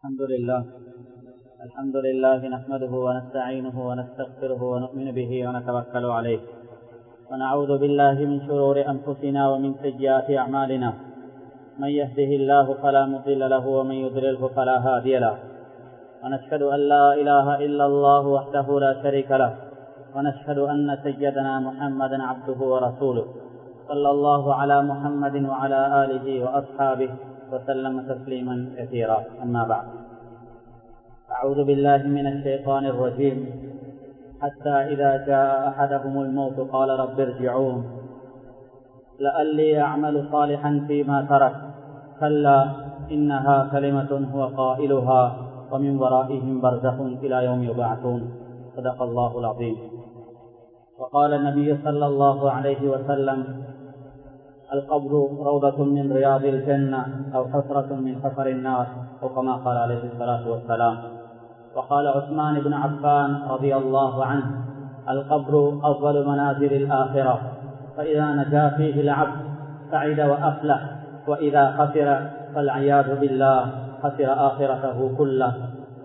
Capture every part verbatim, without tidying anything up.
الحمد لله الحمد لله نحمده ونستعينه ونستغفره ونؤمن به ونتوكل عليه ونعوذ بالله من شرور أنفسنا ومن سيئات أعمالنا من يهده الله فلا مضل له ومن يضلله فلا هادي له ونشهد أن لا إله إلا الله وحده لا شريك له ونشهد أن سيدنا محمدا عبده ورسوله صلى الله على محمد وعلى آله وأصحابه وسلم تسليما كثيرا. أما بعد، أعوذ بالله من الشيطان الرجيم. حتى إذا جاء أحدهم الموت قال رب ارجعون لعلي أعمل صالحا فيما ترك كلا إنها كلمة هو قائلها ومن ورائهم برزخ إلى يوم يبعثون. صدق الله العظيم. وقال النبي صلى الله عليه وسلم: القبر روضة من رياض الجنة أو حفرة من حفر النار، أو كما قال عليه الصلاة والسلام. وقال عثمان بن عفان رضي الله عنه: القبر أول منازل الآخرة، فإذا نجا فيه العبد سعد وأفلح، وإذا خسر فالعياذ بالله خسر آخرته كله.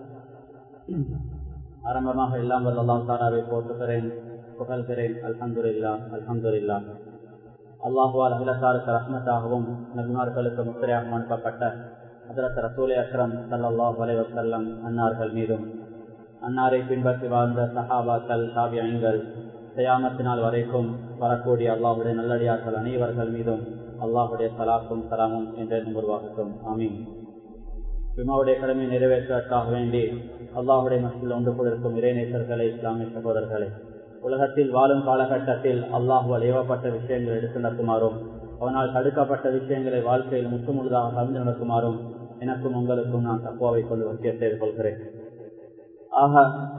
ஆரம்பமாக எல்லாம் வல்ல அல்லாஹ் தஆலாவை போற்றுகிறேன், புகழ்கிறேன். அல்ஹம்துலில்லாஹ் அல்ஹம்துலில்லாஹ். அல்லாஹுவால் அகிலத்தாருக்கு ரஹ்மத்தாகவும் நபிமார்களுக்கு முத்திரையாகவும் அனுப்பப்பட்ட ஹஜ்ரத் ரசூலே அக்ரம் ஸல்லல்லாஹு அலைஹி வஸல்லம் அன்னார்கள் மீதும், அன்னாரை பின்பற்றி வாழ்ந்த சஹாபாக்கள், தாபிஈன்கள், கியாமத்தினால் வரைக்கும் வரக்கூடிய அல்லாஹ்வுடைய நல்லடியார்கள் அனைவர்கள் மீதும் அல்லாஹ்வுடைய ஸலாத்தும் ஸலாமும் என்றென்றும் உருவாகட்டும். ஆமீன். ஜும்ஆவுடைய கடமையை நிறைவேற்றுவதற்காக வேண்டி அல்லாஹ்வுடைய மஸ்ஜிதில் ஒன்று கூடியிருக்கும் இறைநேசர்களே, இஸ்லாமிய சகோதரர்களே, உலகத்தில் வாழும் காலகட்டத்தில் அல்லாஹுவால் ஏவப்பட்ட விஷயங்களை எடுத்து நடக்குமாறும், அவனால் தடுக்கப்பட்ட விஷயங்களை வாழ்க்கையில் முற்றுமுழுதாக கலந்து நடக்குமாறும் எனக்கும் உங்களுக்கும் நான் தக்வாவை கொண்டு வசிய செய்து கொள்கிறேன். ஆக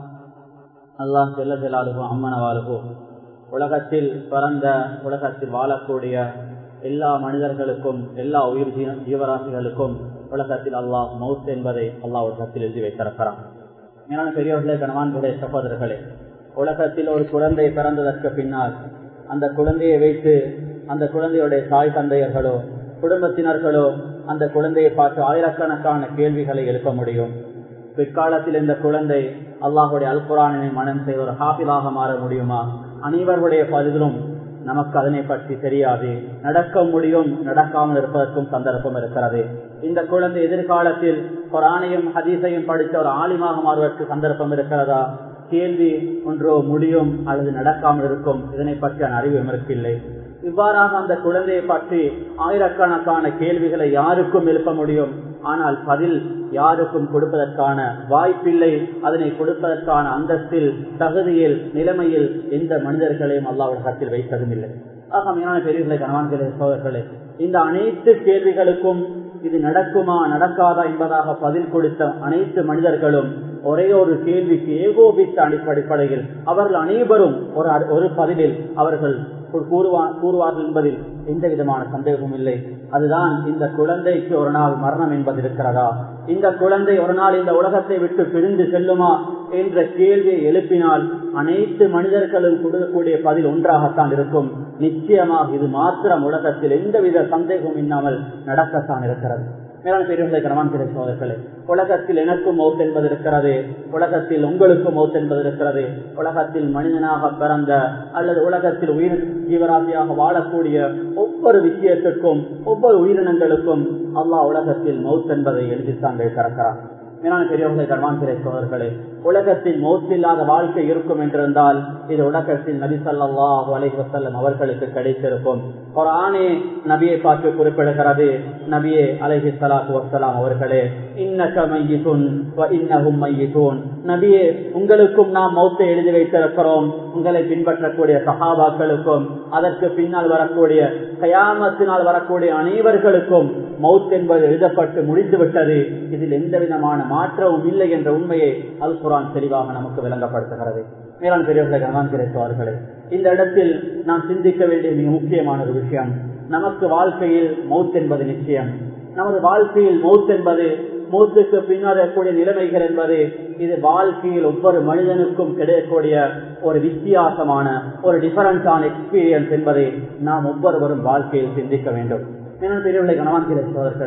அல்லாஹ் ஜல்ல ஜலாலுஹு அம்மனவாலுஹு உலகத்தில் பிறந்த, உலகத்தில் வாழக்கூடிய எல்லா மனிதர்களுக்கும், எல்லா உயிர் ஜீவராசிகளுக்கும் உலகத்தில் அல்லாஹ் மவுத் என்பதை அல்லாஹ் உலகத்தில் எழுதி வைத்திருக்கிறான். மேலான பெரியவர்களே, கணவான்களே, சகோதரர்களே, உலகத்தில் ஒரு குழந்தை பிறந்ததற்கு பின்னால் அந்த குழந்தையை வைத்து அந்த குழந்தையுடைய தாய் தந்தையர்களோ குடும்பத்தினர்களோ அந்த குழந்தையை பார்த்து ஆயிரக்கணக்கான கேள்விகளை எழுப்ப முடியும். பிற்காலத்தில் இந்த குழந்தை அல்லாஹுடைய அல் குர்ஆனை மனனம் செய்த ஒரு ஹாஃபிலாக மாற முடியுமா? அனைவருடைய பதிலும் நமக்கு அதனை பற்றி தெரியாது. நடக்க முடியும், நடக்காமல் இருப்பதற்கும் சந்தர்ப்பம் இருக்கிறது. இந்த குழந்தை எதிர்காலத்தில் குர்ஆனையும் ஹதீஸையும் படித்த ஒரு ஆலிமாக மாறுவதற்கு சந்தர்ப்பம் இருக்கிறதா? கேள்வி ஒன்றோ முடியும் அல்லது நடக்காமல் இருக்கும். இதனை பற்றியான அறிவு எமக்கில்லை. இவ்வாறாக அந்த குழந்தையை பற்றி ஆயிரக்கணக்கான கேள்விகளை யாருக்கும் எழுப்ப முடியும், ஆனால் பதில் யாருக்கும் கொடுப்பதற்கான வாய்ப்பில்லை. அதனை கொடுப்பதற்கான அந்தஸ்தில், தகுதியில், நிலைமையில் எந்த மனிதர்களையும் அல்லாஹ் உலகத்தில் வைத்ததும் இல்லை. ஆக மீனான பெரியவர்களை, கணவான்களே, சோதர்களே, இந்த அனைத்து கேள்விகளுக்கும் இது நடக்குமா நடக்காதா என்பதாக பதில் கொடுத்த அனைத்து மனிதர்களும் ஒரே ஒரு கேள்விக்கு ஏகோபித்த அடிப்படையில் அவர்கள் அனைவரும் ஒரு ஒரு பதிலில் அவர்கள் கூறுவார்கள் என்பதில் எந்த விதமான சந்தேகமும் இல்லை. அதுதான், இந்த குழந்தைக்கு ஒரு நாள் மரணம் என்பது இருக்கிறதா? இந்த குழந்தை ஒரு நாள் இந்த உலகத்தை விட்டு பிரிந்து செல்லுமா என்ற கேள்வியை எழுப்பினால் அனைத்து மனிதர்களும் கொடுக்கக்கூடிய பதில் ஒன்றாகத்தான் இருக்கும். நிச்சயமாக இது மாத்திரம் உலகத்தில் எந்தவித சந்தேகமும் இல்லாமல் நடக்கத்தான் இருக்கிறது. மேலான பெரியவர்களை, கணவான்களே, சோதர்களே, உலகத்தில் எனக்கும் மௌத் என்பது இருக்கிறது, உலகத்தில் உங்களுக்கும் மௌத் என்பது இருக்கிறது. உலகத்தில் மனிதனாக பிறந்த அல்லது உலகத்தில் உயிர் ஜீவராசியாக வாழக்கூடிய ஒவ்வொரு விஷயத்துக்கும், ஒவ்வொரு உயிரினங்களுக்கும் அல்லாஹ் உலகத்தில் மௌத் என்பதை எழுதித்தான் வைத்திருக்கிறார். மேலான பெரியவர்களை, கணவான்களே, சோதர்களே, உலகத்தில் மௌத் இல்லாத வாழ்க்கை இருக்கும் என்றிருந்தால் இது உலகத்தில் நபி ஸல்லல்லாஹு அலைஹி வஸல்லம் அவர்களுக்கு கிடைத்திருக்கும். குர்ஆனே நபியை பார்த்து குறிப்பிடுகிறது. நபியே அலைஹி ஸலாத்து வஸ்ஸலாம் அவர்களே, இன்னக மய்யிதுன் வ இன்னஹும் மய்யிதுன், நபியே உங்களுக்கும் நாம் மௌத்தை எழுதி வைத்திருக்கிறோம், உங்களை பின்பற்றக்கூடிய சஹாபாக்களுக்கும் அதற்கு பின்னால் வரக்கூடிய கியாமத்தினால் வரக்கூடிய அனைவர்களுக்கும் மௌத் என்பது எழுதப்பட்டு முடிந்துவிட்டது. இதில் எந்த விதமான மாற்றமும் இல்லை என்ற உண்மையை அல் குர்ஆன் தெளிவாக நமக்கு விளங்கப்படுத்துகிறது. மேலான பெரியவர்களை, கணவான்களே, சோதர்களே, இந்த இடத்தில் நாம் சிந்திக்க வேண்டிய மிக முக்கியமான ஒரு விஷயம், நமக்கு வாழ்க்கையில் மௌத் என்பது நிச்சயம். நமது வாழ்க்கையில் மௌத் என்பது, மௌத்துக்கு பின்னால் இருக்கக்கூடிய நிலைமைகள் என்பது, இது வாழ்க்கையில் ஒவ்வொரு மனிதனுக்கும் கிடைக்கக்கூடிய ஒரு வித்தியாசமான ஒரு டிஃபரன்ஸான எக்ஸ்பீரியன்ஸ் என்பதை நாம் ஒவ்வொருவரும் வாழ்க்கையில் சிந்திக்க வேண்டும். பெரியவர்களை, கணவான்களே, சோதர்களே,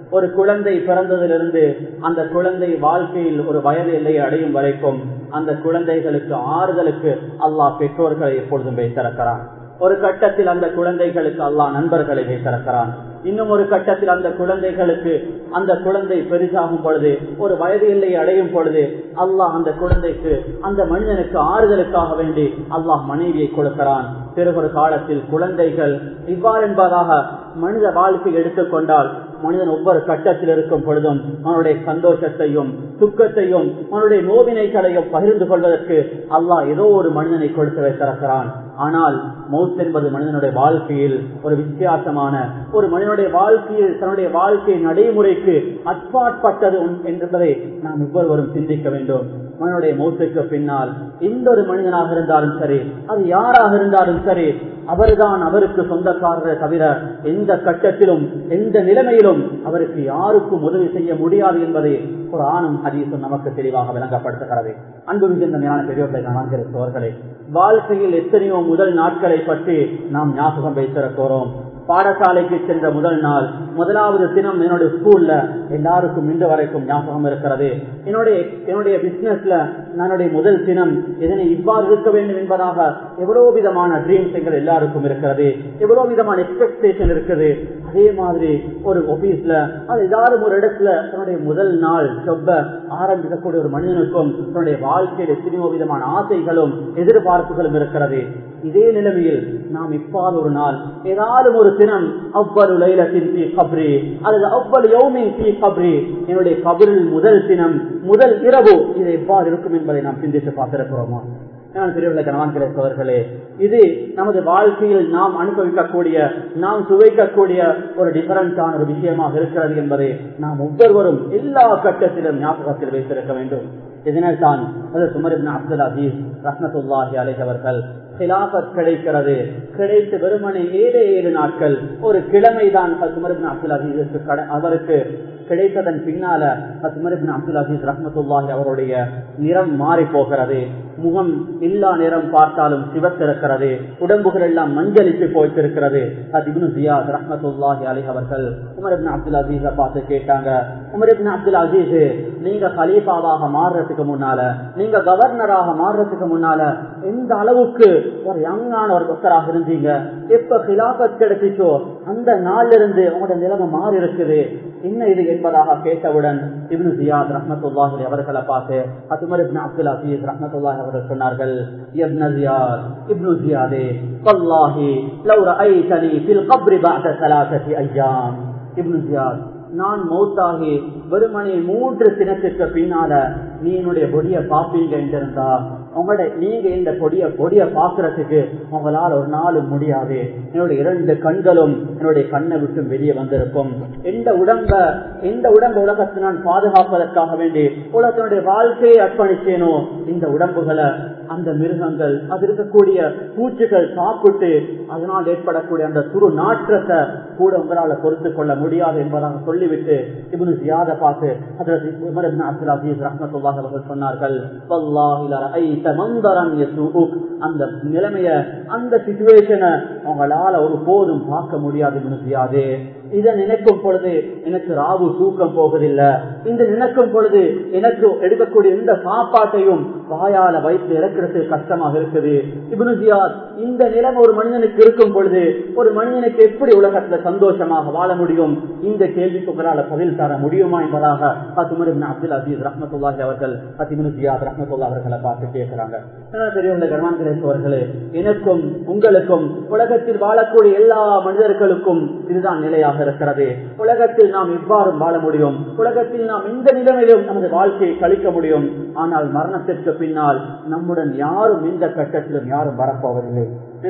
ஒரு குழந்தை பிறந்ததிலிருந்து அந்த குழந்தை வாழ்க்கையில் ஒரு வயது எல்லையை அடையும் வரைக்கும் அந்த குழந்தைகளுக்கு ஆறுதலுக்கு அல்லாஹ் பெற்றோர்களை எப்பொழுதும் வைத்திருக்கிறான். ஒரு கட்டத்தில் அந்த குழந்தைகளுக்கு அல்லாஹ் நண்பர்களை வைத்திருக்கிறான். இன்னும் ஒரு கட்டத்தில் அந்த குழந்தைகளுக்கு அந்த குழந்தை பெரிதாகும் பொழுது ஒரு வயது எல்லை அடையும் பொழுது அல்லாஹ் அந்த குழந்தைக்கு அந்த மனிதனுக்கு ஆறுதலுக்காக வேண்டி அல்லாஹ் மனைவியை கொடுக்கிறான். பிறகு ஒரு காலத்தில் குழந்தைகள் இவ்வாறு என்பதாக மனித வாழ்க்கை எடுத்துக்கொண்டால் மனிதன் ஒவ்வொரு கட்டத்தில் இருக்கும் பொழுதும் அவனுடைய சந்தோஷத்தையும் துக்கத்தையும் அவனுடைய நோவினைகளையும் பகிர்ந்து கொள்வதற்கு அல்லாஹ் ஏதோ ஒரு மனிதனை கொடுத்து வைத்திருக்கிறான். ஆனால் மௌத் என்பது மனிதனுடைய வாழ்க்கையில் ஒரு வித்தியாசமான ஒரு மனிதனுடைய வாழ்க்கையில் தன்னுடைய வாழ்க்கை நடைமுறைக்கு அப்பாற்பட்டது என்பதை நாம் ஒவ்வொருவரும் சிந்திக்க வேண்டும். மனிதனுடைய மௌத்துக்கு பின்னால் எந்த ஒரு மனிதனாக இருந்தாலும் சரி, அது யாராக இருந்தாலும் சரி, அவர்தான் அவருக்கு சொந்தக்காரரை தவிர எந்த கட்டத்திலும் எந்த நிலைமையிலும் அவருக்கு யாருக்கும் உதவி செய்ய முடியாது என்பதை குர்ஆனும் ஹதீஸும் நமக்கு தெளிவாக விளங்கப்படுத்துகிறது. அன்பு மிகுந்த மேலான பெரியவர்களை நான்கிறவர்களே, வாழ்க்கையில் எத்தனையோ முதல் நாட்களை பற்றி நாம் ஞாபகம் வைத்திருக்கிறோம். பாடசாலைக்கு சென்ற முதல் நாள், முதலாவது தினம் என்னுடைய ஸ்கூல்ல எல்லாருக்கும் இன்று வரைக்கும் ஞாபகம் இருக்கிறது. என்னுடைய என்னுடைய பிசினஸ்ல என்னுடைய முதல் தினம் இதனை இவ்வாறு இருக்க வேண்டும் என்பதாக எவ்வளவு விதமான ட்ரீம்ஸ் எங்கள் எல்லாருக்கும் இருக்கிறது, எவ்வளவு விதமான எக்ஸ்பெக்டேஷன் இருக்குது. அதே மாதிரி ஒரு ஆபீஸ்ல அது எல்லாரும் ஒரு இடத்துல தன்னுடைய முதல் நாள் ஜொப்ப ஆரம்பிக்கக்கூடிய ஒரு மனிதனுக்கும் தன்னுடைய வாழ்க்கையில் எத்தனையோ விதமான ஆசைகளும் எதிர்பார்ப்புகளும் இருக்கிறது. இதே நிலைமையில் நாம் இப்பால் ஒரு நாள் ஏதாவது ஒரு தினம் அவ்வளவு லைலத்தின் தீ கப்ரி அல்லது அவ்வளவு யௌமின் தீ கப்ரி, என்னுடைய கபரில் முதல் தினம் முதல் இரவு இது எவ்வாறு இருக்கும் என்பதை நாம் சிந்தித்து பார்த்திருக்கிறோமா? நான் பெரியவர்களே, இது நமது வாழ்க்கையில் நாம் அனுபவிக்கக்கூடிய நாம் சுவைக்கக்கூடிய ஒரு டிஃபரண்டான ஒரு விஷயமாக இருக்கிறது என்பதை நாம் ஒவ்வொருவரும் எல்லா கட்டத்திலும் ஞாபகத்தில் வைத்திருக்க வேண்டும். இதனால் தான் உமர் இப்னு அப்துல் அசீஸ் ரஹ்மத்துல்லாஹி அலைஹி அவர்கள் கிலாபத் கிடைக்கிறது, கிடைத்து வெறுமனே ஏழு ஏழு நாட்கள் ஒரு கிழமைதான் உமர் இப்னு அப்துல் அசீஸுக்கு அவருக்கு கிடைத்ததன் பின்னால உமர் இப்னு அப்துல் அசீஸ் ரஹ்மத்துல்லாஹி அவருடைய நிறம் மாறி போகிறது. முகம் எல்லா நிறம் பார்த்தாலும் சிவத்திருக்கிறது, உடம்புகள் எல்லாம் மஞ்சளித்து போய்த்திருக்கிறது. இப்னு ஜியாத் ரஹ்மத்துல்லாஹி அலைஹி அவர்கள் உமர் இப்னு அப்துல் அசீஸை பார்த்து கேட்டாங்க, உமர் இப்னு அப்துல் அசீஸ், நீங்க கலீஃபாவாக மாறுறதுக்கு முன்னால, நீங்க கவர்னராக மாறுறதுக்கு முன்னால எந்த அளவுக்கு ஒரு யங்கான ஒரு பக்தராக இருந்தீங்க, எப்ப கிலாபத் கிடைச்சிச்சோ அந்த நாள்ல இருந்து உங்களோட நிலைமை மாறி இருக்குது, என்ன இது என்பதாக கேட்டவுடன் இப்னு ஜியாத் ரஹ்மத்துல்லாஹி அவர்களை பார்த்து உமர் இப்னு அப்துல் அசீஸ் ரஹ்மத்துல்லாஹி அவர்கள் சொன்னார்கள், இப்னு ஜியாத், இப்னு ஜியாதே, வல்லாஹி லவ் ரஅய்தனி ஃபில் கப்ரி பஅத ஸலாஸதி அய்யாம். இப்னு ஜியாத், நான் மௌத்தாகி வெறுமனே மூன்று தினத்துக்கு பின்னால நீ என்னுடைய பொடிய பாப்பீங்க என்றிருந்தா உங்களோட நீங்க இந்த பொடிய பொடிய பாக்குறதுக்கு உங்களால் ஒரு நாளும் முடியாது. என்னுடைய இரண்டு கண்களும் என்னுடைய கண்ணை விட்டு வெளியே வந்திருக்கும். எந்த உடம்ப எந்த உடம்பு உலகத்தை நான் பாதுகாப்பதற்காக வேண்டி உலகத்தினுடைய வாழ்க்கையை அர்ப்பணிச்சேனோ இந்த உடம்புகளை அந்த மிருகங்கள் அது இருக்கக்கூடிய பூச்சிகள் சாப்பிட்டு அதனால் ஏற்படக்கூடிய அந்த துரு நாற்றத்தை கூட உங்களால் பொறுத்து கொள்ள முடியாது என்பதாக சொல்லிவிட்டு இப்னு ஜியாத பார்த்து ஹஜ்ரத் உமர் இப்னு அப்துல் அசீஸ் ரஹ்மத்துல்லாஹி அவர்கள் சொன்னார்கள், வல்லாஹி லரஐத மந்தரன் யசூக், அந்த நிலைமைய அந்த சிச்சுவேஷனை உங்களால ஒரு போதும் பார்க்க முடியாது இப்னு ஜியாதே. இதை நினைக்கும் பொழுது எனக்கு ராவு தூக்கம் போவதில்லை. இந்த நினைக்கும் பொழுது எனக்கு எடுக்கக்கூடிய இந்த சாப்பாட்டையும் வாயால வைத்து இறக்கிறது கஷ்டமாக இருக்குது. இப்னு ஜியாத், இந்த நிலைமை ஒரு மனிதனுக்கு இருக்கும் பொழுது ஒரு மனிதனுக்கு எப்படி உலகத்துல சந்தோஷமாக வாழ முடியும்? இந்த கேள்விக்கு உங்களால பதில் தர முடியுமா என்பதாக உமர் இப்னு அப்துல் அசீஸ் ரஹ்மத்துல்லாஹி அவர்கள் இப்னு ஜியாத் ரஹ்மத்துல்லாஹி அவர்களை பார்த்து கேட்கிறாங்க. பெரியவர்களே, கர்மான்களே, எனக்கும் உங்களுக்கும் உலகத்தில் வாழக்கூடிய எல்லா மனிதர்களுக்கும் இதுதான் நிலையாக இருக்கிறது. உலகத்தில் நாம் இவ்வாறு வாழ முடியும், உலகத்தில் நாம் இந்த நிலைமையிலும் நமது வாழ்க்கையை கழிக்க முடியும். ஆனால் மரணத்திற்கு பின்னால் நம்முடன் யாரும் இந்த கட்டத்திலும் யாரும் வரப்போவதில்லை.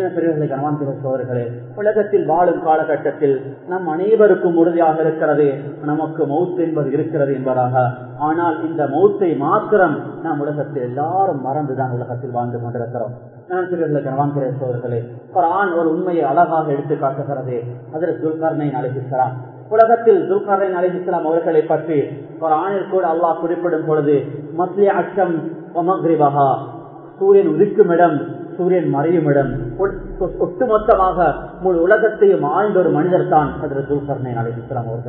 சோதர்களே, உலகத்தில் வாழும் காலகட்டத்தில் நம் அனைவருக்கும் உறுதியாக இருக்கிறது நமக்கு மௌத் என்பது இருக்கிறது என்பதாக. ஆனால் இந்த மௌத்தை மாத்திரம் நாம் உலகத்தில் எல்லாரும் மறந்துதான் உலகத்தில் வாழ்ந்து கொண்டிருக்கிறோம். சோதர்களே, குர்ஆன் ஒரு உண்மையை அழகாக எடுத்து காட்டுகிறது. அதில் துல்கர்னைன் அலைஹிஸ்ஸலாம், உலகத்தில் துல்கர்னைன் அலைஹிஸ்ஸலாம் அவர்களை பற்றி குர்ஆனில் கூட அல்லாஹ் குறிப்பிடும் பொழுது மஸ்லி அச்சம் மக்ரிபஹா, சூரியன் உதிக்கும் இடம் சூரியன் மறையும் இடம், ஒட்டுமொத்தமாக முழு உலகத்தையும் ஆழ்ந்த ஒரு மனிதர் தான் ஹஜ்ரத் துல்கர்னைன் அலைஹிஸ்ஸலாம் அவர்கள்.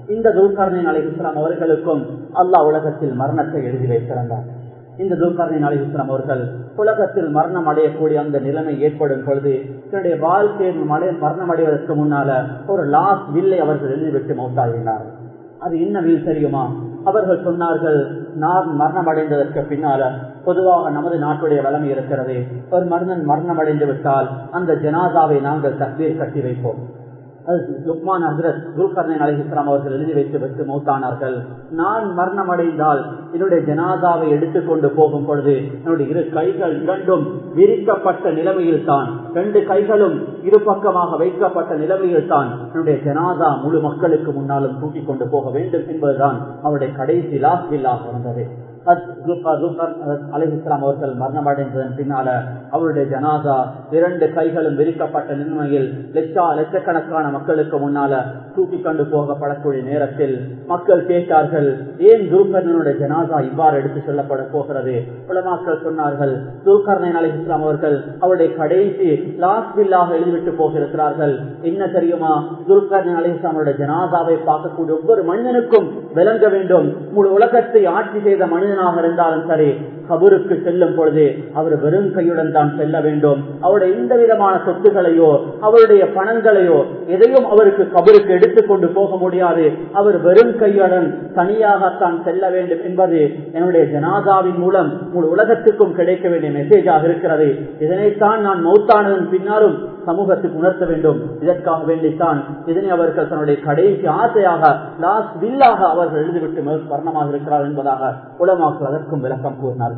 இந்த துல்கர்னைன் அலைஹிஸ்ஸலாம் அவர்களுக்கும் அல்லாஹ் உலகத்தில் மரணத்தை எழுதி வைத்திருந்தார். இந்த துல்கர்னைன் அலைஹிஸ்ஸலாம் அவர்கள் உலகத்தில் மரணம் அடையக்கூடிய அந்த நிலைமை ஏற்படும் பொழுது தன்னுடைய வாழ்க்கையில் மரணம் அடைவதற்கு முன்னால ஒரு லாஸ்ட் வில்லை அவர்கள் எழுதிவிட்டு மௌத்தாகினார்கள். அது என்ன வில் தெரியுமா? அவர்கள் சொன்னார்கள், நான் மரணம் அடைந்ததற்கு பின்னால பொதுவாக நமது நாட்டுடைய வளமை இருக்கிறது, ஒரு மனிதன் மரணம் அடைந்து விட்டால் அந்த ஜனாதாவை நாங்கள் தக்பீர் கட்டி வைப்போம். லுக்மான் ஹஸ்ரத் துல்கர்னைன் அலைஹிஸ்ஸலாம் அவர்கள் எழுதி வைத்து விட்டு மௌத்தானார்கள். நான் மரணம் அடைந்தால் என்னுடைய ஜனாதாவை எடுத்துக்கொண்டு போகும் பொழுது என்னுடைய இரு கைகள் இரண்டும் விரிக்கப்பட்ட நிலைமையில் தான், ரெண்டு கைகளும் இரு பக்கமாக வைக்கப்பட்ட நிலைமையில் தான் என்னுடைய ஜனாதா முழு மக்களுக்கு முன்னாலும் தூக்கிக் கொண்டு போக வேண்டும் என்பதுதான் அவருடைய கடைசி லாஸ்ட் வில்லாக இருந்தது. அலைஹிஸ்ஸலாம் அவர்கள் மரணமடைந்ததன் பின்னால அவருடைய ஜனாதா இரண்டு கைகளும் விரிக்கப்பட்ட நிலைமையில் லட்சா லட்சக்கணக்கான மக்களுக்கு முன்னால தூக்கி கொண்டு போகப்படக்கூடிய நேரத்தில் மக்கள் கேட்டார்கள், ஏன் துல்கர்னைனுடைய ஜனாதா இவ்வாறு எடுத்து செல்லப்பட போகிறது? உலமாக்கள் சொன்னார்கள், துல்கர்னைன் அலைஹிஸ்ஸலாம் அவர்கள் அவருடைய கடைசி லாஸ்ட் வில்லாக எழுதிவிட்டு போகிறார்கள். என்ன தெரியுமா? துல்கர்னைன் அலைஹிஸ்ஸலாமுடைய ஜனாதாவை பார்க்கக்கூடிய ஒவ்வொரு மனிதனுக்கும் விளங்க வேண்டும், முழு உலகத்தை ஆட்சி செய்த மனிதனாக இருந்தாலும் சரி, கபருக்கு செல்லும் பொழுது அவர் வெறும் கையுடன் தான் செல்ல வேண்டும். அவருடைய எந்த விதமான சொத்துக்களையோ அவருடைய பணங்களையோ எதையும் அவருக்கு கபருக்கு எடுத்துக்கொண்டு போக முடியாது. அவர் வெறும் கையுடன் தனியாகத்தான் செல்ல வேண்டும் என்பது என்னுடைய ஜனாதாவின் மூலம் முழு உலகத்துக்கும் கிடைக்க வேண்டிய மெசேஜாக இருக்கிறது. இதனைத்தான் நான் மௌத்தானதன் பின்னாலும் சமூகத்துக்கு உணர்த்த வேண்டும். இதற்காக வேண்டித்தான் இதனை அவர்கள் தன்னுடைய கடைசி ஆசையாக லாஸ்ட் வில்லாக அவர்கள் எழுதிவிட்டு மரணமாக இருக்கிறார் என்பதாக உலமாக்கள் அதற்கும் விளக்கம் கூறினார்கள்.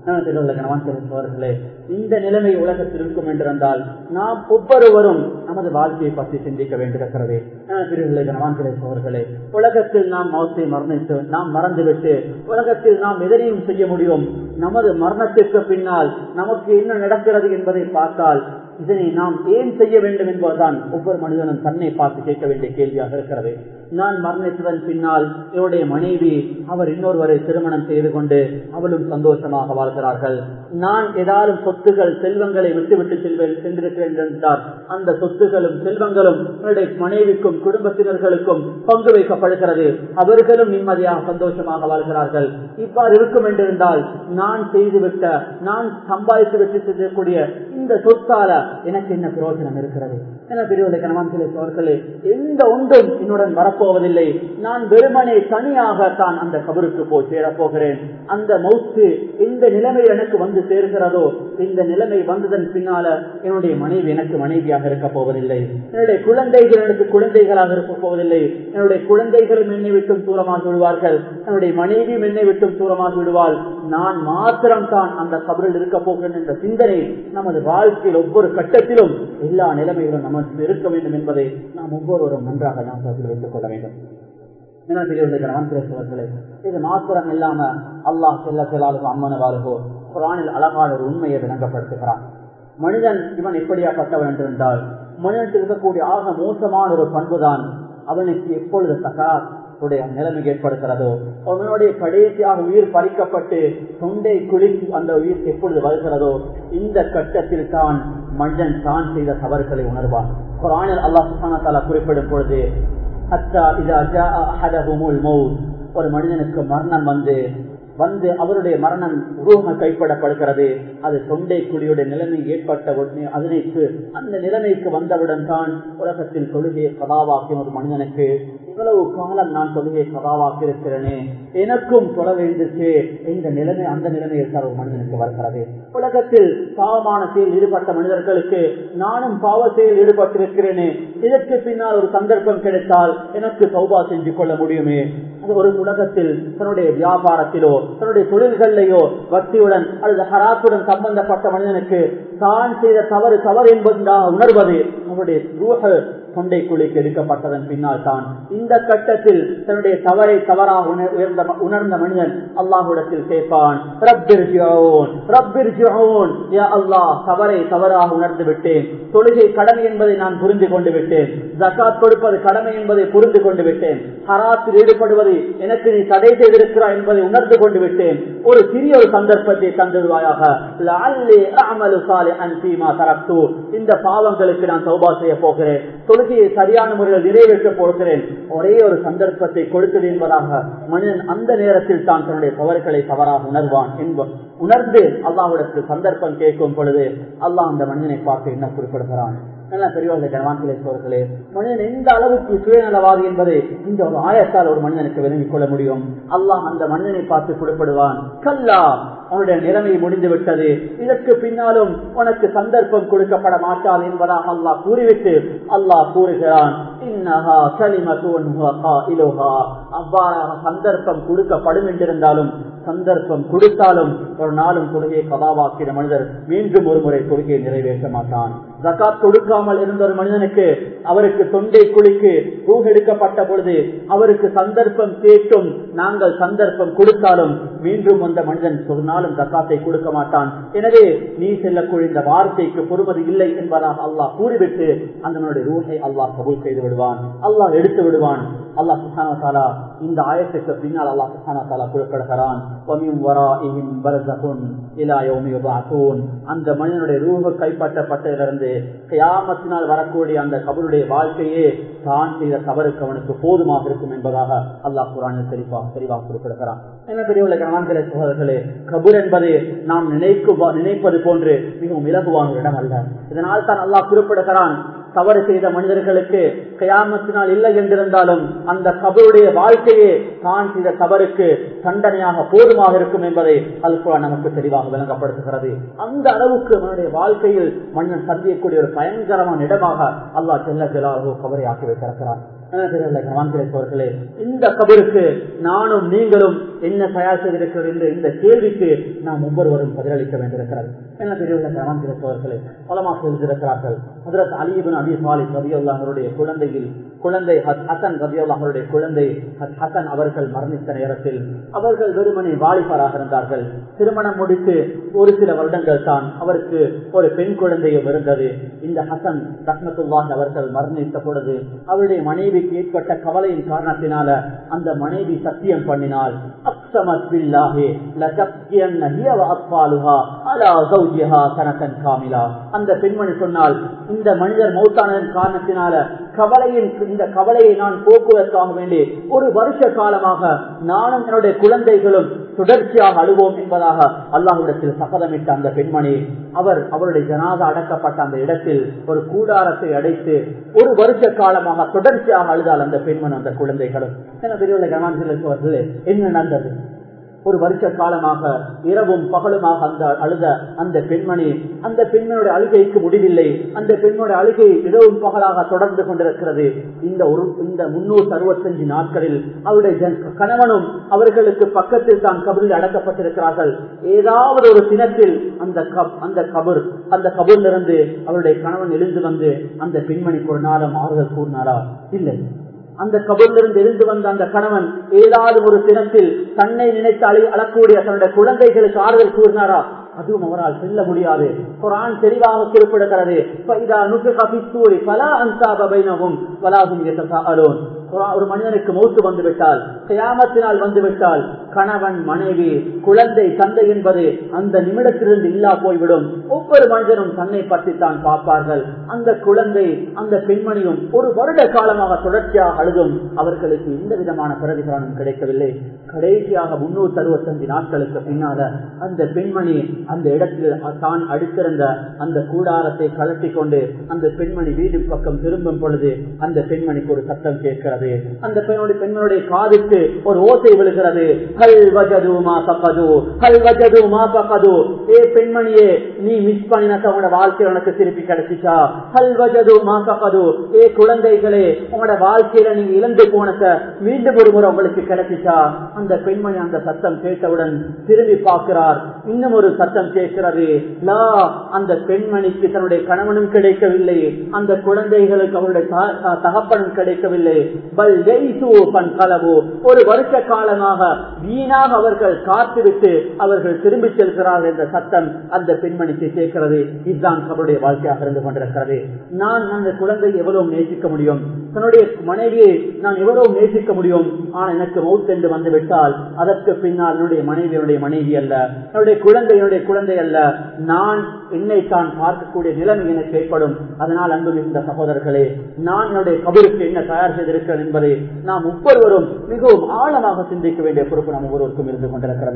இந்த நிலைமை உலகத்தில் இருக்கும் என்றிருந்தால் நாம் ஒவ்வொருவரும் நமது வாழ்க்கையை பற்றி சிந்திக்க வேண்டியிருக்கிறது. அவர்களே, உலகத்தில் நாம் மௌத்தை மரணித்து நாம் மறந்துவிட்டு உலகத்தில் நாம் எதனையும் செய்ய முடியும். நமது மரணத்திற்கு பின்னால் நமக்கு என்ன நடக்கிறது என்பதை பார்த்தால் இதனை நாம் ஏன் செய்ய வேண்டும் என்பதுதான் ஒவ்வொரு மனிதனும் தன்னை பார்த்து கேட்க வேண்டிய கேள்வியாக இருக்கிறது. நான் மரணித்ததன் பின்னால் என்னுடைய மனைவி அவர் இன்னொருவரை திருமணம் செய்து கொண்டு அவளும் சந்தோஷமாக வாழ்கிறார்கள். நான் ஏதாவது சொத்துகள் செல்வங்களை விட்டுவிட்டு செல்வேன் சென்றிருக்கிறேன் என்றால் அந்த சொத்துகளும் செல்வங்களும் என்னுடைய மனைவிக்கும் குடும்பத்தினர்களுக்கும் பங்கு வைக்கப்படுகிறது. அவர்களும் நிம்மதியாக சந்தோஷமாக வாழ்கிறார்கள். இவ்வாறு இருக்கும் என்றிருந்தால் நான் செய்துவிட்ட நான் சம்பாதித்து விட்டு செல்லக்கூடிய இந்த சொத்தால எனக்கு என்ன பிரயோஜனம் இருக்கிறது? என பெரியவர்களே, கணவான்களே, சோர்களே, எந்த ஒன்றும் என்னுடன் வரப்போவதில்லை. நான் வெறுமனே தனியாகத்தான் அந்த கபருக்கு போய் சேரப்போகிறேன். அந்த மௌத்து இந்த நிலைமை எனக்கு வந்து சேர்கிறதோ, இந்த நிலைமை வந்ததன் பின்னால என்னுடைய மனைவி எனக்கு மனைவியாக இருக்க போவதில்லை, என்னுடைய குழந்தைகள் எனக்கு குழந்தைகளாக இருக்க போவதில்லை. என்னுடைய குழந்தைகளும் என்னை விட்டும் தூரமாகி விடுவார்கள், என்னுடைய மனைவியும் என்னை விட்டும் தூரமாகி விடுவாள். நான் மாத்திரம் தான் அந்த கபரில் இருக்க போகிறேன் என்ற சிந்தனை நமது வாழ்க்கையில் ஒவ்வொரு கட்டத்திலும் எல்லா நிலைமைகளும் நமக்கு இருக்க வேண்டும் என்பதை நாம் ஒவ்வொருவரும் நன்றாக நாம் வைத்துக் கொள்ள வேண்டும். இது மாத்திரம் இல்லாம அல்லாஹ் செல்ல செல்லாலும் அம்மனவாளுகோ குர்ஆனில் அழகான ஒரு உண்மையை விளங்கப்படுத்துகிறான். மனிதன் இவன் எப்படியாப்பட்டவன் என்றால், மனிதனுக்கு இருக்கக்கூடிய ஆக மோசமான ஒரு பண்புதான் அவனுக்கு எப்பொழுது சக்கராத் உடைய நிலைமை ஏற்படுகிறதோ, அவனுடைய கடைசியாக உயிர் பறிக்கப்பட்டு தொண்டை குளித்து அந்த உயிர் எப்பொழுது வருகிறதோ, இந்த கட்டத்தில் தான் மனிதன் தான் செய்த தவறுகளை உணர்வான். குர்ஆனில் அல்லாஹ் சுப்ஹானஹு வ தஆலா குறிப்பிடும் பொழுது, ஹத்தா இதா ஜாஅ அஹதஹுமுல் மௌத், ஒரு மனிதனுக்கு மரணம் வந்து வந்து அவருடைய மரணம் ரூஹ கைப்படப்படுகிறது. அது தொண்டை குழியுடைய நிலைமை ஏற்பட்ட உடனே அதனைக்கு அந்த நிலைமைக்கு வந்தவுடன் தான் உலகத்தில் தொழுகையை கதாவாக்கிய ஒரு மனிதனுக்கு, இவ்வளவு காலம் நான் தொழுகையை கதாவாக்கி இருக்கிறேனே, எனக்கும் தொழ வேண்டிச்சு இந்த நிலைமை அந்த நிலைமையில் ஒரு மனிதனுக்கு வருகிறது. உலகத்தில் பாவமான செயல் ஈடுபட்ட மனிதர்களுக்கு நானும் பாவ செயல் ஈடுபட்டிருக்கிறேனே, இதற்கு பின்னால் ஒரு சந்தர்ப்பம் கிடைத்தால் எனக்கு தௌபா செஞ்சு கொள்ள முடியுமே. அது ஒரு உலகத்தில் தன்னுடைய வியாபாரத்திலோ தன்னுடைய தொழில்களிலேயோ வட்டியுடன் அல்லது ஹராத்துடன் சம்பந்தப்பட்ட மனிதனுக்கு தான் செய்த தவறு தவறு என்பதாக உணர்வது அவருடைய ரூஹ தொண்டை குழிக்கு எடுக்கப்பட்டதன் பின்னால் தான் இந்த கட்டத்தில் தன்னுடைய தவறை தவறாக உயர்ந்த உணர்ந்த மனிதன் அல்லாஹ்விடத்தில் கேட்பான், ரப்பிர்ஜிஊன் ரப்பிர்ஜிஊன், யா அல்லாஹ், தவறை தவறாக உணர்ந்து விட்டேன், தொழுகை கடமை என்பதை நான் புரிந்து கொண்டு விட்டேன், ஜகாத் கொடுப்பது கடமை என்பதை புரிந்து கொண்டு விட்டேன், ஹராத்தில் ஈடுபடுவது எனக்கு நீ தடை செய்திருக்கிறாய் என்பதை உணர்ந்து கொண்டு விட்டேன், ஒரு சிறிய ஒரு சந்தர்ப்பத்தை தந்துடுவாயாக, இந்த பாவங்களுக்கு நான் தௌபா செய்ய போகிறேன், தொழுகையை சரியான முறையில் நிறைவேற்ற போகிறேன், ஒரே ஒரு சந்தர்ப்பத்தை கொடுத்தது என்பதாக மனிதன் அந்த நேரத்தில் தான் தன்னுடைய தவறுகளை தவறாக உணர்வான் என்பது உணர்ந்து அல்லாஹ்விடத்தில் சந்தர்ப்பம் கேட்கும் பொழுது அல்லாஹ் அந்த மனிதனை பார்த்து என்ன குறிப்பிடுகிறான். நல்ல பெரியவர்களே, கனவான்களே, சோர்களே, மனிதன் எந்த அளவுக்கு சுயநலவாதி என்பதை இந்த ஒரு ஆயத்தால் ஒரு மனிதனுக்கு விளங்கிக் கொள்ள முடியும். அல்லாஹ் அந்த மனிதனை பார்த்து குறிப்பிடுவான், கல்லா, உன்னுடைய நிலைமை முடிந்து விட்டது, இதற்கு பின்னாலும் உனக்கு சந்தர்ப்பம் கொடுக்கப்பட மாட்டாது என்பதாக அல்லாஹ் கூறிவிட்டு அல்லாஹ் கூறுகிறான், இன்னஹா கலிமத்துன் ஹுவ காயிலுஹா. அவ்வாறாக சந்தர்ப்பம் கொடுக்கப்படும் என்றிருந்தாலும், சந்தர்ப்பம் கொடுத்தாலும் ஒரு நாளும் தொழுகையை கதாவாக்கிற மனிதர் மீண்டும் ஒரு முறை தொழுகையை நிறைவேற்ற மாட்டான். ஜகாத் கொடுக்காமல் இருந்த ஒரு மனிதனுக்கு அவருக்கு தொண்டை குழிக்கு ரூஹ் எடுக்கப்பட்ட பொழுது அவருக்கு சந்தர்ப்பம் கேட்டும் நாங்கள் சந்தர்ப்பம் கொடுத்தாலும் மீண்டும் அந்த மனிதன் ஒரு நாளும் ஜகாத்தை கொடுக்க மாட்டான். எனவே நீ செல்லக்கூடிய இந்த வார்த்தைக்கு பொறுமதி இல்லை என்பதாக அல்லாஹ் கூறிவிட்டு அந்த ரூஹை அல்லாஹ் கபூல் செய்து விடுவான், அல்லாஹ் எடுத்து விடுவான். அல்லாஹ் சுப்ஹானஹு வ தஆலா இந்த ஆயத்துக்கு பின்னால் அல்லாஹ் சுப்ஹானஹு வ தஆலா குறிப்பிடுகிறான், வமின் வராஇஹிம் பர்ஸகுன் இலா யௌமி யுபஅஸூன். அந்த மனிதனுடைய ரூஹ் கைப்பற்றப்பட்டதிலிருந்து கியாமத்தினால் வரக்கூடிய அந்த கபருடைய வாழ்க்கையே தான் செய்த தவறுக்கு அவனுக்கு போதுமாக இருக்கும் என்பதாக அல்லாஹ் குர்ஆனில் தெளிவாக தெளிவாக குறிப்பிடுகிறான். என்ன பெரியவர்களே, கனவான்களே, சகோதரர்களே, கபர் என்பது நாம் நினைக்கு நினைப்பது போன்று மிகவும் இலகுவான இடம் அல்ல. இதனால் தான் அல்லாஹ் குறிப்பிடுகிறான், தவறு செய்த மனிதர்களுக்கு கியாமத்தினால் இல்லை என்றிருந்தாலும் அந்த கபருடைய வாழ்க்கையே தான் செய்த தவறுக்கு தண்டனையாக போதுமாக இருக்கும் என்பதை அல்குர்ஆன் நமக்கு தெளிவாக விளங்கப்படுத்துகிறது. அந்த அளவுக்கு அவனுடைய வாழ்க்கையில் மனிதன் சந்திக்கக்கூடிய ஒரு பயங்கரமான இடமாக அல்லாஹ் ஜல்ல ஜலாலுஹு கபரை ஆக்கி வைத்திருக்கிறான். இந்த கபருக்கு நானும் நீங்களும் என்ன தயார் செய்திருக்கிறது என்ற இந்த கேள்விக்கு நாம் ஒவ்வொருவரும் பதிலளிக்க வேண்டியிருக்கிறது. என்ன பெரியவர்களே, பலமாக எழுதியிருக்கிறார்கள், ஹஜ்ரத் அலி இப்னு அபி தாலிப் ரலியல்லாஹு அன்ஹுடைய குழந்தையில் குழந்தை ஹசன் ரலியல்லாஹு அன்ஹுடைய குழந்தை ஹசன் அவர்கள் மரணித்த நேரத்தில் அவர்கள் வெறுமனே வாலிபராக இருந்தார்கள். திருமணம் முடித்து ஒரு சில வருடங்கள் தான் அவருக்கு ஒரு பெண் குழந்தையும் இருந்தது. இந்த ஹசன் ரஹ்மத்துல்லாஹி அவர்கள் மரணித்த பொழுது அவருடைய மனைவிக்கு ஏற்பட்ட கவலையின் காரணத்தினால அந்த மனைவி சத்தியம் பண்ணினாள், அக்ஸமத் பில்லாஹி லதப்கியன்ன ஹிய வ அத்ஃபாலுஹா அலா ஸௌஜிஹா சனதன் காமிலா. அந்த பெண்மணி சொன்னால், இந்த மனிதர் மௌத்தானதன் காரணத்தினால கவலையின் இந்த கவலையை நான் போக்குவதற்காக வேண்டி ஒரு வருஷ காலமாக நானும் என்னுடைய குழந்தைகளும் தொடர்ச்சியாக அழுவோம் என்பதாக அல்லாஹ்விடத்தில் சபதமிட்ட அந்த பெண்மணி அவர் அவருடைய ஜனாதா அடக்கப்பட்ட அந்த இடத்தில் ஒரு கூடாரத்தை அடைத்து ஒரு வருஷ காலமாக தொடர்ச்சியாக அழுதால் அந்த பெண்மணி அந்த குழந்தைகளும். என்ன நடந்தது? ஒரு வருஷ காலமாக இரவும் பகலுமாக அந்த அழுத அந்த பெண்மணி, அந்த பெண்மணியுடைய அழுகைக்கு முடிவில்லை. அந்த பெண்ணுடைய அழுகை இரவும் பகலாக தொடர்ந்து கொண்டிருக்கிறது. இந்த ஒரு இந்த முன்னூத்தி அறுபத்தி அஞ்சு நாட்களில் அவருடைய கணவனும் அவர்களுக்கு பக்கத்தில் தான் கபரில் அடக்கப்பட்டிருக்கிறார்கள். ஏதாவது ஒரு தினத்தில் அந்த அந்த கபர் அந்த கபரிலிருந்து அவருடைய கணவன் எழுந்து வந்து அந்த பெண்மணிக்கு ஒரு நாளும் ஆறுதல் கூறினாரா? இல்லை. அந்த கபரிலிருந்து எழுந்து வந்த அந்த கணவன் ஏதாவது ஒரு தினத்தில் தன்னை நினைத்து அழி அழக்கூடிய தன்னுடைய குழந்தைகளுக்கு ஆறுதல் கூறினாரா? அதுவும் அவரால் செல்ல முடியாது. குர்ஆன் தெளிவாக குறிப்பிடுகிறது, ஒரு மனிதனுக்கு மௌத்து வந்துவிட்டால், கியாமத்தினால் வந்துவிட்டால், கணவன் மனைவி குழந்தை தந்தை என்பது அந்த நிமிடத்திலிருந்து இல்லா போய்விடும். ஒவ்வொரு மனிதனும் தன்னை பற்றி தான் பார்ப்பார்கள். அந்த குழந்தை அந்த பெண்மணியும் ஒரு வருட காலமாக தொடர்ச்சியாக அழுதும் அவர்களுக்கு எந்த விதமான பிரதிகாரம் கிடைக்கவில்லை. கடைசியாக முன்னூத்தி அறுபத்தி அஞ்சு நாட்களுக்கு பின்னால அந்த பெண்மணி அந்த இடத்தில் தான் அடித்திருந்த அந்த கூடாரத்தை கலட்டி கொண்டு அந்த பெண்மணி வீடு பக்கம் திரும்பும் பொழுது அந்த பெண்மணிக்கு ஒரு சத்தம் கேட்கிறது. அந்த பெண்ணுடைய பெண்மனுடைய காதுக்கு ஒரு ஓசை விழுகிறது, ஹல் வஜது மா ஃபகது ஹல் வஜது மா ஃபகது. ஏ பெண்மணியே, நீ மிஸ் பண்ணின உங்களோட வாழ்க்கை உனக்கு திருப்பி கிடைச்சிச்சா? ஹல் வஜது மா ஃபகது. ஏ குழந்தைகளே, உங்களோட வாழ்க்கையில நீங்க இழந்து போனத மீண்டும் ஒரு முறை உங்களுக்கு கிடைச்சிச்சா? அந்த பெண்மணி அந்த சத்தம் கேட்டவுடன் திரும்பி பார்க்கிறார். இன்னும் ஒரு சத்தம் கேட்கிறது. லா, அந்த பெண்மணிக்கு தன்னுடைய கணவனும் கிடைக்கவில்லை, அந்த குழந்தைகளுக்கு அவருடைய தகப்பனும் கிடைக்கவில்லை. பல் ஜெய்சு பன் கலவு. ஒரு வருஷ காலமாக வீணாக அவர்கள் காத்துவிட்டு அவர்கள் திரும்பி செல்கிறார்கள் என்ற சத்தம் அந்த பெண்மணிக்கு கேட்கிறது. இதுதான் அவருடைய வாழ்க்கையாக இருந்து கொண்டிருக்கிறது. நான் அந்த குழந்தையை எவ்வளவு நேசிக்க முடியும், தன்னுடைய மனைவியை நான் எவ்வளவு நேசிக்க முடியும், ஆனால் எனக்கு மௌத் என்று வந்துவிட்டால் அதற்கு பின்னால் என்னுடைய மனைவி என்னுடைய மனைவி அல்ல, என்னுடைய குழந்தை என்னுடைய குழந்ை அல்ல, நான் என்னை தான் பார்க்கக்கூடிய நிலைமை எனக்கு ஏற்படும். அதனால் அன்பு மிகுந்த சகோதரர்களே, நான் என்னுடைய கபருக்கு என்ன தயார் செய்திருக்கிறேன் என்பதை நாம் ஒவ்வொருவரும் மிகவும் ஆழமாக சிந்திக்க வேண்டிய பொறுப்பு நாம் ஒவ்வொருவருக்கும் இருந்து கொண்டிருக்கிறது.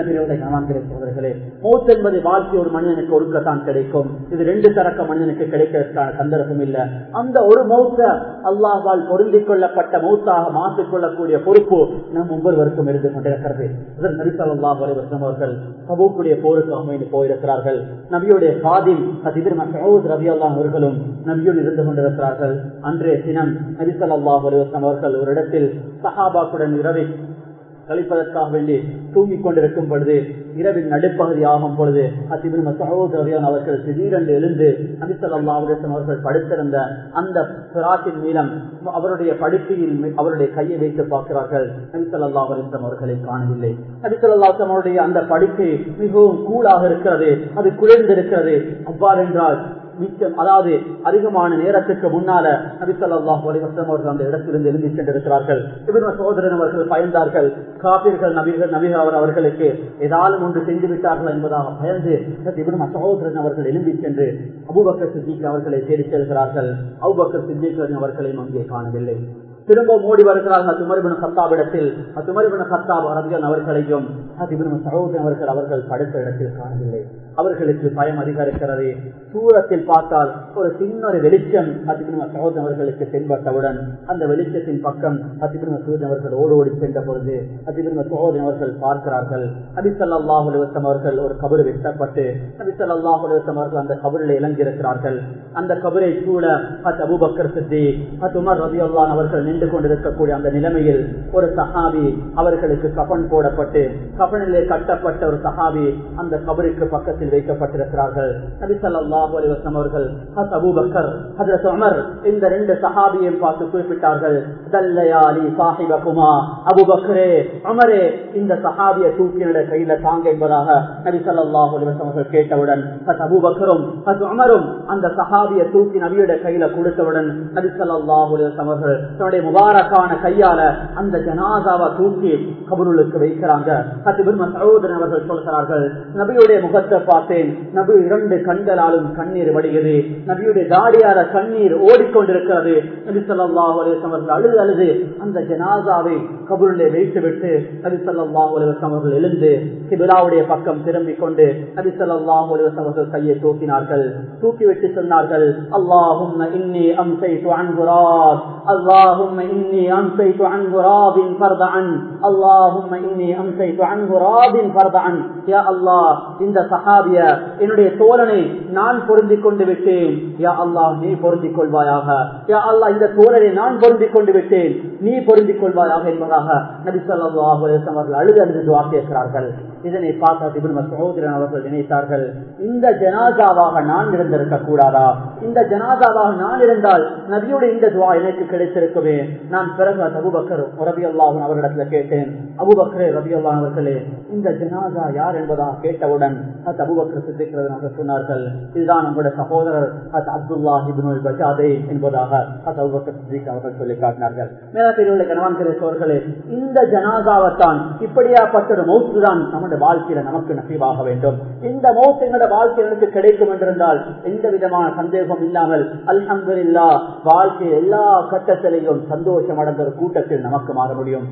சகோதரர்களே, மௌத் என்பது வாழ்க்கை ஒரு மனிதனுக்கு ஒருக்கத்தான் கிடைக்கும். இது ரெண்டு தரக்க மனிதனுக்கு கிடைக்கிறதுக்கான சந்தர்ப்பம் இல்லை. அந்த ஒரு மௌத்த அல்லாஹ்வால் பொருந்திக் கொள்ளப்பட்ட மௌத்தாக மாற்றிக் கொள்ளக்கூடிய பொறுப்பு நம் ஒவ்வொருவருக்கும் இருந்து கொண்டிருக்கிறது. நபி ஸல்லல்லாஹு அலைஹி வஸல்லம் அவர்கள் தபூக்குடைய போருக்கு அமைந்து போயிருக்கிறார்கள். நபியுடைய காதிம் இப்னு மஸ்ஊத் ரலியல்லாஹு அன்ஹு அவர்களும் நபியோடு இருந்து கொண்டிருக்கிறார்கள். அன்றைய தினம் நபி ஸல்லல்லாஹு அலைஹி வஸல்லம் அவர்கள் ஒரு இடத்தில் சஹாபாக்களுடன் இரவை கழிப்பதற்காக வேண்டி தூங்கிக் கொண்டிருக்கும் பொழுது, இரவின் நடுப்பகுதி ஆகும் பொழுது இப்னு மஸ்ஊத் ரலியல்லாஹு அன்ஹு அவர்கள் திடீரென்று எழுந்து நபி ஸல்லல்லாஹு அலைஹி வஸல்லம் அவர்கள் படுத்திருந்த அந்த ஃபிராஷின் மீதம் அவருடைய படுக்கையில் அவருடைய கையை வைத்து பார்க்கிறார்கள். நபி ஸல்லல்லாஹு அலைஹி வஸல்லம் அவர்களை காணவில்லை. நபி ஸல்லல்லாஹு அலைஹி வஸல்லம் அவருடைய அந்த படுக்கை மிகவும் கூலாக இருக்கிறது, அது குளிர்ந்திருக்கிறது. அவ்வாறென்றால் அதாவது அதிகமான நேரத்துக்கு முன்னால நபி ஸல்லல்லாஹு அலைஹி வஸல்லம் அவர்கள் அந்த இடத்திலிருந்து எழுதி சென்றிருக்கிறார்கள். இப்னு மஸ்ஊத் அவர்கள் பயந்தார்கள். காபிர்கள் நபிகள் நபிகள் அவர்களுக்கு ஏதாவது ஒன்று செய்து விட்டார்கள் என்பதாக பயந்து இப்னு மஸ்ஊத் அவர்கள் எழும்பி சென்று அபூபக்கர் சித்திக் அவர்களை தேடி செல்கிறார்கள். அபூபக்கர் சித்திக் அவர்களையும் அங்கே காணவில்லை. திரும்ப ஓடி வருகிறார்கள் உமர் இப்னு கத்தாப் இடத்தில். உமர் இப்னு கத்தாப் ரலியல்லாஹு அவர்களையும் இப்னு மஸ்ஊத் அவர்கள் அவர்கள் படுத்த இடத்தில் காணவில்லை. அவர்களுக்கு பயம் அதிகரிக்கிறது. தூரத்தில் பார்த்தால் ஒரு சின்ன ஒரு வெளிச்சம் இப்னு மஸ்ஊத் அவர்களுக்கு தென்பட்டவுடன் அந்த வெளிச்சத்தின் பக்கம் இப்னு மஸ்ஊத் அவர்கள் ஓடி ஓடி சென்ற பொழுது இப்னு மஸ்ஊத் அவர்கள் பார்க்கிறார்கள், நபி ஸல்லல்லாஹு அலைஹி வஸல்லம் அவர்கள் ஒரு கபர் வெட்டப்பட்டு நபி ஸல்லல்லாஹு அலைஹி வஸல்லம் அவர்கள் அந்த கபரில் இறங்கியிருக்கிறார்கள். அந்த கபரை சூழ அபூபக்கர் சித்திக் உமர் ரலியல்லாஹு அன்ஹு அவர்கள் நின்று கொண்டிருக்கக்கூடிய அந்த நிலைமையில் ஒரு சஹாபி அவர்களுக்கு கஃன் போடப்பட்டு கஃனிலே கட்டப்பட்ட ஒரு சஹாபி அந்த கபருக்கு பக்கத்தில் வைக்கப்பட்டிருக்கிறார்கள். நபி ஸல்லல்லாஹு அலைஹி வஸல்லம் அவர்கள் ஹஸ் அபூபக்கர் ஹஜ்ரத் உமர் இந்த ரெண்டு சஹாபியையும் பார்த்து குறிப்பிட்டார்கள், தல்லையாலி சாஹிபகுமா, அபூபக்கரே உமரே இந்த சஹாபியை தூக்கினுடைய கையில தாங்க என்பதாக நபி ஸல்லல்லாஹு அலைஹி வஸல்லம் அவர்கள் கேட்டவுடன் ஹஸ் அபூபக்கரும் ஹஸ் உமரும் அந்த சஹாபியை தூக்கி நபியுடைய கையில கொடுத்தவுடன் நபி ஸல்லல்லாஹு அலைஹி வஸல்லம் அவர்கள் தன்னுடைய முபாரக்கான கையால அந்த ஜனாசாவை தூக்கி கபருளுக்கு வைக்கிறாங்க. இப்னு மஸ்ஊத் அவர்கள் சொல்கிறார்கள், நபியுடைய முகத்தை பார்த்தேன், நபி இரண்டு கண்களாலும் கண்ணீர் வடிகிறது, நபியுடைய தாடியார கண்ணீர் ஓடிக்கொண்டிருக்கிறது. நபி ஸல்லல்லாஹு அலைஹி வஸல்லம் அவர்கள் அழுது அழுது அந்த ஜனாசாவை கபருளே வைத்துவிட்டு நபி ஸல்லல்லாஹு அலைஹி வஸல்லம் அவர்கள் எழுந்து கிபிலாவுடைய பக்கம் திரும்பிக் கொண்டு நபி ஸல்லல்லாஹு அலைஹி வஸல்லம் அவர்கள் கையை தூக்கினார்கள். தூக்கிவிட்டு சொன்னார்கள், அல்லாஹும்ம இன்னி அம்சைது அன் குராப், அல்லாஹும்ம இன்னி அம்சைது அன் குராபின் ஃபர்தஅன், அல்லாஹும்ம இன்னி அம்சைது அன் குராபின் ஃபர்தஅன். யா அல்லாஹ், இந்த சஹாபிய என்னுடைய தோழனை நான் பொருந்திக் கொண்டு விட்டேன், யா அல்லாஹ் நீ பொருந்திக் கொள்வாயாக, யா அல்லாஹ் இந்த தோழனை நான் பொருந்திக் கொண்டு விட்டேன், நீ பொருந்திக் கொள்வாயாக என்பதாக நபி ஸல்லல்லாஹு அலைஹி வஸல்லம் அவர்கள் அழுது அழுது துஆ கேட்கிறார்கள். இதனை பார்த்த இப்னு மஸ்ஊத் அவர்கள் நினைத்தார்கள், இந்த ஜனாசாவாக நான் இருந்திருக்க கூடாதா, இந்த ஜனாசாவாக நான் இருந்தால் நபியோட இந்த துஆ எனக்கு கிடைத்திருக்குமே. நான் பிறகு அபூபக்கர் ரலியல்லாஹு அன்ஹு அவர்களிடத்தில் கேட்டேன், அபூபக்கர் ரலியல்லாஹு அன்ஹு அவர்களே இந்த ஜனாசா யார் என்பதாக கேட்டவுடன் அபூபக்கர் சித்திக் அவர்கள் சொன்னார்கள், இதுதான் நம்முடைய சகோதரர் அப்துல்லாஹ் இப்னுல் பஜாதை என்பதாக அபூபக்கர் சித்திக் அவர்கள் சொல்லி காட்டினார்கள். மேலே கணவான்களே சோர்களே, இந்த ஜனாசாவைத்தான் இப்படியாப்பட்ட ஒரு மௌத்து தான் நம்முடைய வாழ்க்கையில நமக்கு நசீபாக வேண்டும். இந்த மௌத் எங்களுடைய வாழ்க்கைகளுக்கு கிடைக்கும் என்றிருந்தால் எந்த விதமான சந்தேகம் இல்லாமல் அல்ஹம்துலில்லாஹ் வாழ்க்கை எல்லா கட்டத்திலையும் சந்தோஷம் அடைந்த ஒரு கூட்டத்தில் நமக்கு மாற முடியும்.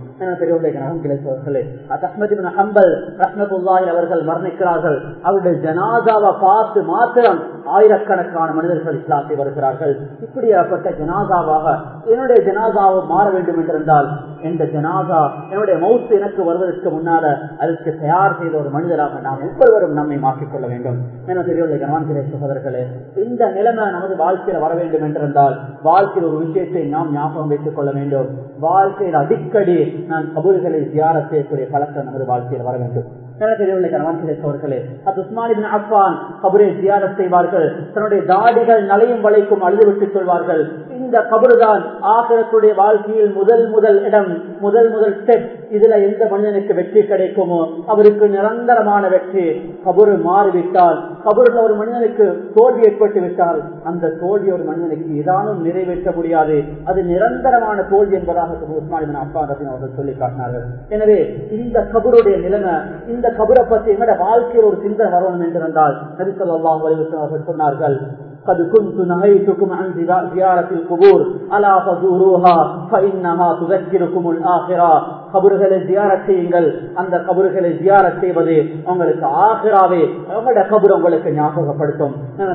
அவர்கள் மரணிக்கிறார்கள், அவருடைய ஜனாசாவை பார்த்து மாத்திரம் ஆயிரக்கணக்கான மனிதர்கள் இஸ்லாத்தை வருகிறார்கள். இப்படியாப்பட்ட ஜனாசாவாக என்னுடைய ஜனாசாவை மாற வேண்டும் என்றிருந்தால் இந்த ஜனாசா என்னுடைய மௌத் எனக்கு வருவதற்கு முன்னால அதற்கு தயார் செய்த ஒரு மனிதராக நாம் ஒவ்வொருவரும் நம்மை மாற்றிக்கொள்ள வேண்டும். என பெரியவர்களே, கணவான்களே, சகோதரர்களே, இந்த நிலைமை நமது வாழ்க்கையில வர வேண்டும் என்றிருந்தால் வாழ்க்கையில் ஒரு விஷயத்தை நாம் ஞாபகம் வைத்துக் கொள்ள வேண்டும். வாழ்க்கையில் அடிக்கடி நான் கபூர்களை தியானம் செய்யக்கூடிய பழக்கம் நமது வாழ்க்கையில் வர வேண்டும். அவர்களே உஸ்மான் இப்னு அஃபான் கபரை ஜியாரத் செய்வார்கள். தன்னுடைய தாடிகள் நலையும் வளைக்கும் அழுதுவிட்டு சொல்வார்கள், இந்த கபருதான் ஆகிரத்துடைய வாழ்க்கையில் முதல் முதல் இடம், முதல் முதல் ஸ்டெப். இதுல எந்த மனிதனுக்கு வெற்றி கிடைக்குமோ அவருக்கு நிரந்தரமான வெற்றி. கபரு மாறிவிட்டால், கபருல ஒரு மனிதனுக்கு தோல்வி ஏற்பட்டு விட்டால் அந்த தோல்வி ஒரு மனிதனுக்கு ஏதானும் நிறைவேற்ற முடியாது. அது நிரந்தரமான தோல்வி என்பதாக உஸ்மான் இப்னு அஃபான் அவர்கள் சொல்லி காட்டினார்கள். எனவே இந்த கபருடைய நிலைமை, இந்த கபரை பற்றி எங்கட வாழ்க்கையில் ஒரு சிந்தனை வரணும் என்றிருந்தால் நபி ஸல்லல்லாஹு அலைஹி வஸல்லம் அவர்கள் சொன்னார்கள், قد كنت نهيتكم عن زيارة القبور ألا فزوروها فإنها تذكركم الآخرة. கபறுகளை ஜியாரத் செய்யுங்கள். அந்த கபறுகளை ஜியாரத் செய்வது உங்களுக்கு ஆகிராவே, உங்களோட கபர் உங்களுக்கு ஞாபகப்படுத்தும்.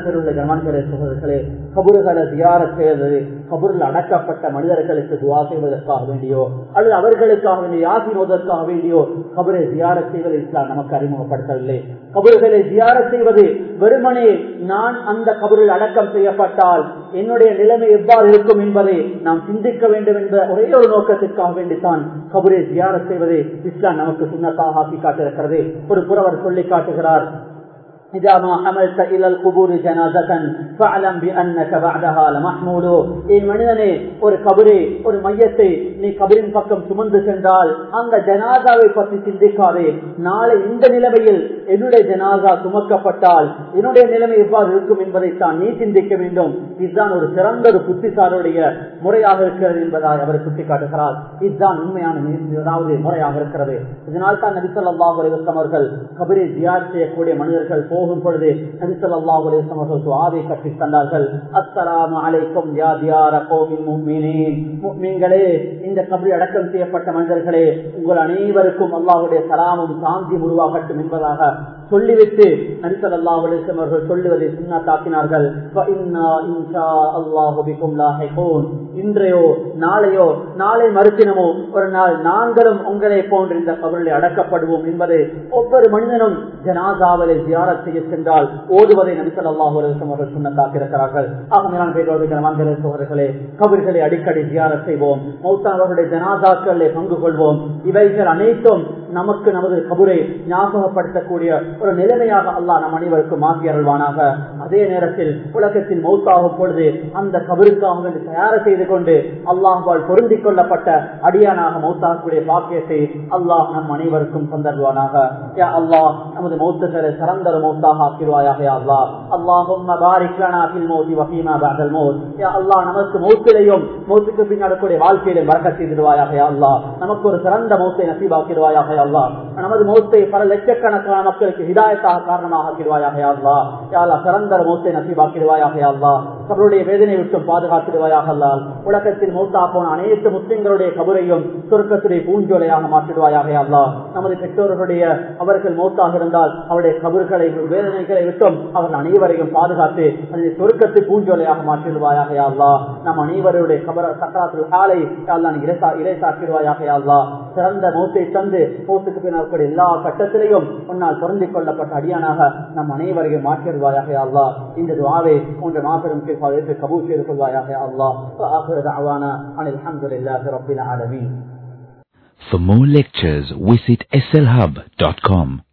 சகோதரர்களே, கபறுகளை ஜியாரத் செய்வது கபூரில் அடக்கப்பட்ட மனிதர்களுக்கு துவா செய்வதற்காக வேண்டியோ அல்லது அவர்களுக்காக வேண்டிய யாசின் ஓதுவதற்காக வேண்டியோ கபரை ஜியாரத் செய்வது இஸ்லாம் நமக்கு அறிமுகப்படுத்தவில்லை. கபறுகளை ஜியாரத் செய்வது வெறுமனே நான் அந்த கபரில் அடக்கம் செய்யப்பட்டால் என்னுடைய நிலைமை எவ்வாறு இருக்கும் என்பதை நாம் சிந்திக்க வேண்டும் என்ற ஒரே ஒரு நோக்கத்திற்காக வேண்டித்தான் கபரை ஜியாரத் செய்வது இஸ்லாம் நமக்கு சுன்னத்தாக ஆக்கி காட்டிருக்கிறது. ஒரு புறவர் சொல்லி காட்டுகிறார், إذا ما حملت إلى القبور جنازة فاعلم بأنك بعدها لمحمول. إن மனிதனே, ஒரு கபரை, ஒரு மையத்தை நீ கபரின் பக்கம் சுமந்து சென்றால் அந்த ஜனாசாவை பற்றி சிந்திக்காதே. நாளை இந்த நிலைமையில் என்னுடைய ஜனாசா சுமக்கப்பட்டால் என்னுடைய நிலைமை எவ்வாறு இருக்கும் என்பதைத்தான் நீ சிந்திக்க வேண்டும். இதுதான் ஒரு சிறந்த ஒரு புத்திசாலியுடைய முறையாக இருக்கிறது என்பதாக அவர் சுட்டிக்காட்டுகிறார். இதுதான் உண்மையான அதாவது முறையாக இருக்கிறது. இதனால் தான் நபி ஸல்லல்லாஹு அலைஹி வஸல்லம் அவர்கள் கபரை ஜியாரத் செய்யக்கூடிய மனிதர்கள் போகும் பொழுது நபி ஸல்லல்லாஹு அலைஹி வஸல்லம் அவர்கள் துஆவை கற்றுத் தந்தார்கள். அஸ்ஸலாமு அலைக்கும் யா தியார கௌமில் முஃமினீன். முஃமின்களே, இந்த கபரில் அடக்கம் செய்யப்பட்ட மனிதர்களே, உங்கள் அனைவருக்கும் அல்லாஹ்வுடைய சலாமும் சாந்தியும் உருவாகட்டும் என்பதாக சொல்லிவிட்டு நபி ஸல்லல்லாஹு அலைஹி வஸல்லம் அவர்கள் சொல்லுவதை சுன்னத்தாக்கினார்கள். ஃப இன்னா இன்ஷா அல்லாஹு பிகும் லாஹிகூன். இன்றையோ நாளையோ நாளை மறுதினமோ ஒரு நாள் நாங்களும் உங்களை போன்ற இந்த கபரில் அடக்கப்படுவோம் என்பதை ஒவ்வொரு மனிதனும் ஜனாசாவை ஜியாரத் செய்ய சென்றால் ஓதுவதை நபி ஸல்லல்லாஹு அலைஹி வஸல்லம் அவர்கள் சுன்னத்தாக்கியிருக்கிறார்கள். ஆக மேலான பேரோடு சகோதரர்களே, கபர்களை அடிக்கடி ஜியாரத் செய்வோம். மௌத்தானவர்களுடைய ஜனாசாக்களை பங்கு கொள்வோம். இவைகள் அனைத்தும் நமக்கு நமது கபரை ஞாபகப்படுத்தக்கூடிய ஒரு நிலைமையாக அல்லாஹ் நம் அனைவருக்கும் மாற்றி அருள்வானாக. அதே நேரத்தில் உலகத்தில் மௌத்தாகும் பொழுது அந்த கபருக்காக தயார் செய்து கொண்டு அல்லாஹ்வால் பொருந்திக் கொள்ளப்பட்ட அடியானாக மௌத்தாகக்கூடிய பாக்கியத்தை அல்லாஹ் நம் அனைவருக்கும் தந்தருவானாக. யா அல்லாஹ், நமது மௌத்துகளை சிறந்த மௌத்தாக ஆக்கிடுவாயாக. யா அல்லாஹ், அல்லாஹும்ம பாரிக் லனா ஃபில் மௌத்தி வ ஃபீமா பஅதல் மௌத். யா அல்லாஹ், நமக்கு மௌத்திலையும் மௌத்துக்கு பின்னால் கூடிய வாழ்க்கையிலும் பரக்கத் செய்திடுவாயாக. யா அல்லாஹ், நமக்கு ஒரு சிறந்த மௌத்தை நசீபாக்கிடுவாயாக. யா அல்லாஹ், நமது மௌத்தை பல லட்சக்கணக்கான மக்களுக்கு ஹிதாயத்தாக காரணமாக ஆக்கிடுவாயாக. யா அல்லாஹ், யா அல்லாஹ், சிறந்த மௌத்தை நசீபாக்கிடுவாயாக. யா அல்லாஹ், அவருடைய வேதனை விட்டு பாதுகாத்திடுவாயாக. அல்லாஹ், உலகத்தில் மௌத்தா போன அனைத்து முஸ்லிம்களுடைய கபரையும் சொர்க்கத்துடைய பூஞ்சோலையாக மாற்றிடுவாயாக. யா அல்லாஹ், நமது பெற்றோர்களுடைய அவர்கள் மௌத்தாக இருந்தால் அவருடைய கபர்களை வேதனைகளை விட்டும் அவர்கள் அனைவரையும் பாதுகாத்து அதை சொர்க்கத்து பூஞ்சோலையாக மாற்றிடுவாயாக. யா அல்லாஹ், நம் அனைவருடைய கபர சக்கராத்துல் ஹாலை யா அல்லாஹ் இறைசா இறைசாக்கிடுவாயாக. யா அல்லாஹ், சிறந்த மௌத்தை தந்து மௌத்துக்கு பின்னால் எல்லா கட்டத்திலையும் உன்னால் பொருந்திக் கொள்ளப்பட்ட அடியானாக நம் அனைவரையும் மாற்றிடுவாயாக. யா அல்லாஹ், இந்த துஆவை உங்கள் மாபெரும் கிருபையால் கபூல் செய்து கொள்வாயாக. யா அல்லாஹ், وآخر دعوانا أن الحمد لله رب العالمين. For more lectures, visit S L hub dot com.